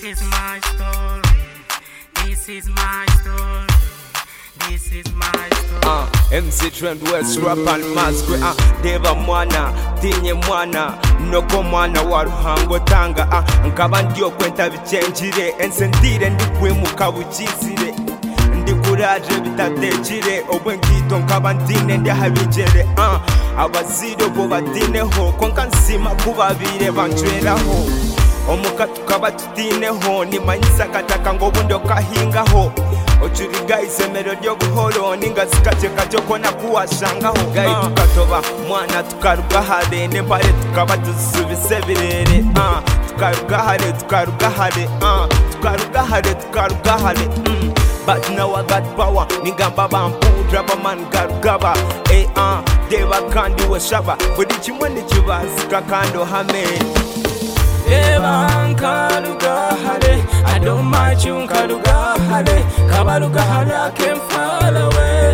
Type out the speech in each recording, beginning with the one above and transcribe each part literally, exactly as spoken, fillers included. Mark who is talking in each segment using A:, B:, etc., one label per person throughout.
A: This is my story. This is my story. This is my story.
B: Uh, M C Trend West rap and masque. Uh, Deva mwana, tinye mwana, noko mwana wa ruhango tanga. Uh, nkaba ndiyo kwenta bichenjire, ensentire ndikwe mukabukizire. Ndikuraje bitatekire, obwengito nkaba ndine ndahabigere. Uh, abaziro bo badineho, konka nsima kubabire banjweraho. Omuka tukaba tutineho, nimanyisa kataka ngo bundo kahingaho. Ochuriga isomero ryo buhoro ninga zikaje kajoko na kuwashangaho. Gai tukatoba mwana tukaruga hare nempare tukaba tusubise birere. Ah tukaruga hare tukaruga hare. Ah tukaruga hare tukaruga hare. Mm. But now I got power. Ninga baba mpu draba man garugaba. Eh ah deva kandi washaba. Budi chimwende chibazika kando hame.
A: Deva nkaruga hare, I don't mind you nkaruga hare. Kabaruga hare, I can't fall away.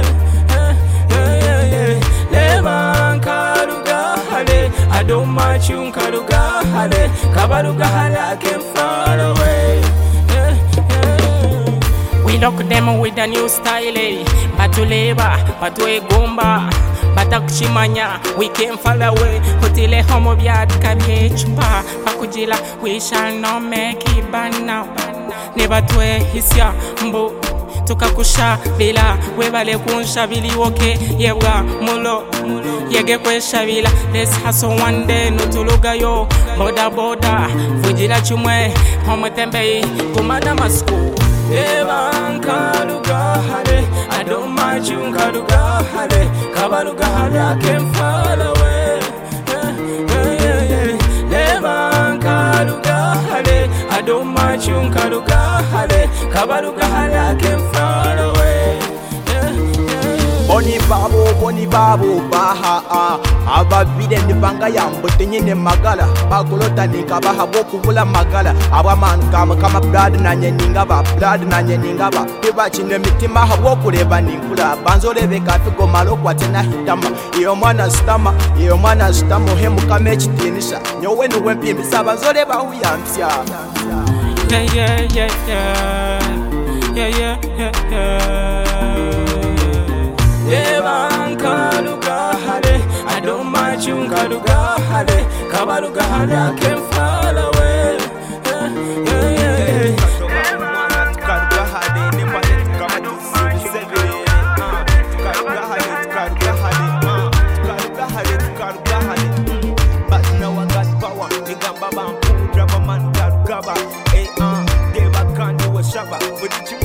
A: Deva nkaruga hare, I don't mind you nkaruga hare. Kabaruga hare, I can't fall away. We lock them with a new style, eh? Batuleba, batwe gomba. Batakuchimanya, we can't fall away. Hotile homo biad kabye chupa. Pakujila, we shall not make it bad now. Never twe hisya mbo. Tukakusha bila webale kunsha bili woke yebwa mulo yege kwesha bila. Let's hustle one day no tuluga yo boda boda fujila chumwe homo tembe kumada masku. Deva nkaruga hare, I don't mind you nkaruga hare. Kabaruga hare, I can't fall away. Deva nkaruga hare, I don't mind you nkaruga hare. Kabaruga hare, I can't fall away.
C: Boni babu, boni babu, baha ah. Ababide ni banga yambo tenyine magala. Bagolota nika baha boku wula magala. Abaman kama kama blood na nyeninga ba, blood na nyeninga ba. Piba chine mitima hawoku reba ninkula. Banzo lebe kafigo malokwa tena hitama. Iyo mwana stama, iyo mwana stama. Hemu kamechi tinisha. Nyowe nuwe mpimisa banzo leba huyamsya.
A: Yeah, yeah, yeah, yeah. Yeah, yeah, yeah, yeah. Deva nkaruga hare, I don't mind you nkaruga hare. Kabaruga hare, I can't fall away.
B: Mwana tukaruga hare nempare tukaba tusubise birere. Ah tukaruga hare tukaruga hare. Ah tukaruga hare tukaruga hare. But now I got power. Ninga baba mpu draba man garugaba. Eh ah deva kandi washaba. Budi